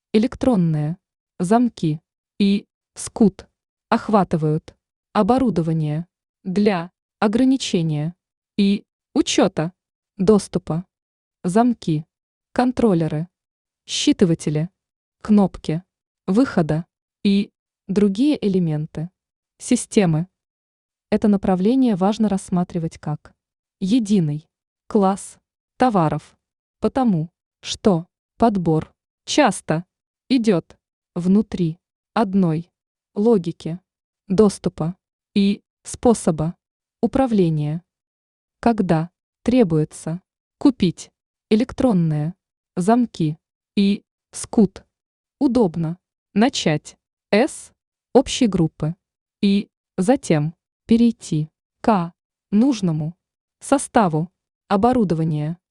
электронные, замки и скут охватывают оборудование для ограничения и учета доступа, замки, контроллеры, считыватели, кнопки, выхода и другие элементы системы. Это направление важно рассматривать как единый класс товаров, потому что подбор часто идет внутри одной логики доступа и способа управления. Когда требуется купить электронные замки и скут, удобно начать с общей группы и затем перейти к нужному составу оборудования.